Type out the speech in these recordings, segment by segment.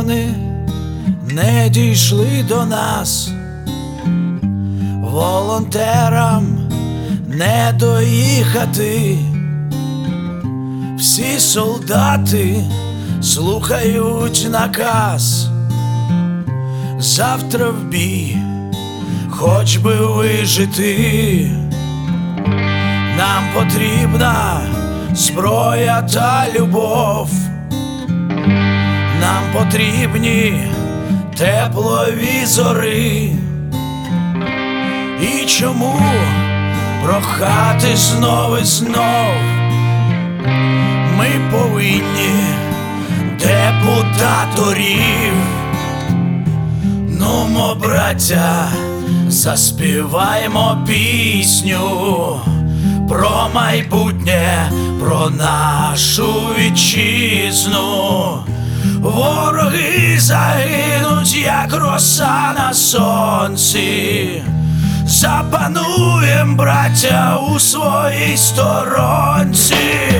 новини не дійшли до нас, волонтерам не доїхати. Всі солдати слухають наказ: завтра в бій, хоч би вижити. Нам потрібна зброя та любов, нам потрібні тепловізори. І чому прохати знов і знов? Ми повинні депутаторів. Нумо, браття, заспіваймо пісню про майбутнє, про нашу вітчизну. Вороги загинуть, як роса на сонці. Запануєм, браття, у своїй сторонці.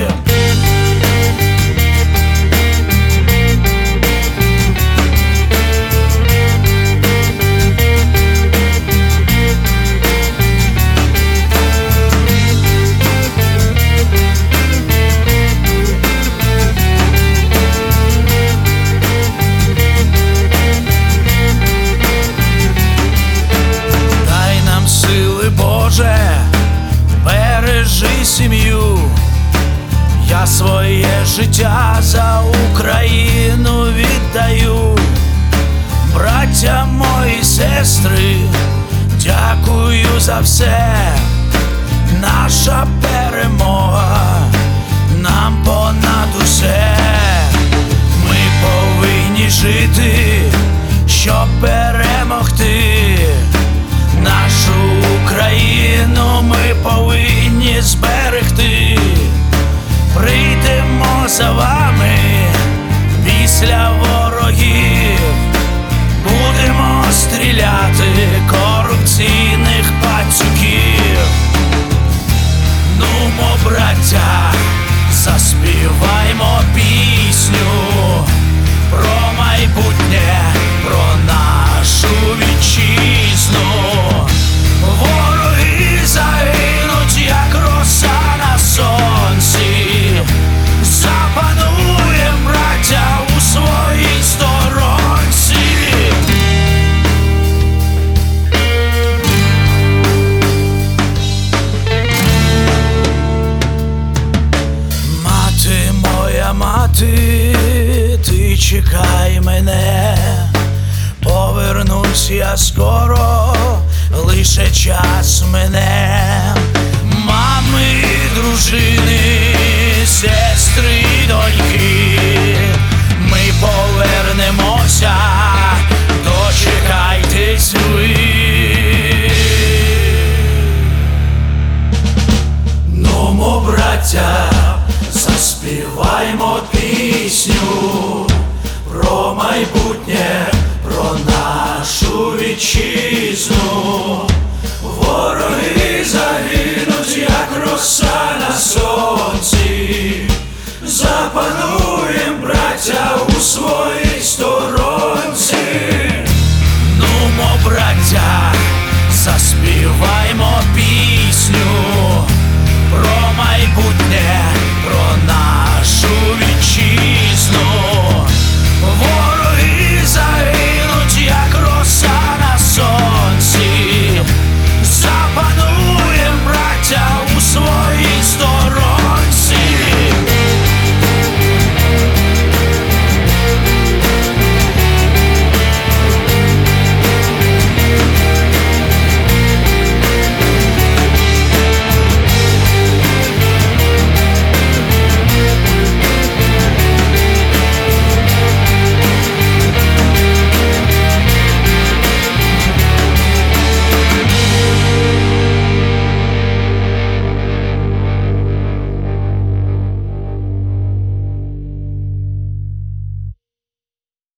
Боже, бережи сім'ю, я своє життя за Україну віддаю. Браття мої, сестри, дякую за все. Наша перемога нам понад усе. Ми повинні жити, щоб перемогти. Нашу Україну ми повинні зберегти. Прийдемо за вами після ворогів, будемо стріляти корупційних пацюків. Нумо, браття, заспіваймо пісню про майбутнє, про нашу вітчизну. Вороги загинуть, як роса на сонці. Запануєм, браття, у своїй сторонці. Мати моя, мати, ти чекай мене. Повернусь я скоро, лише час мене. Мами, дружини, сестри й доньки, ми повернемося, дочекайтесь ви. Нумо, браття, заспіваймо пісню про майбутнє, про нашу вітчизну.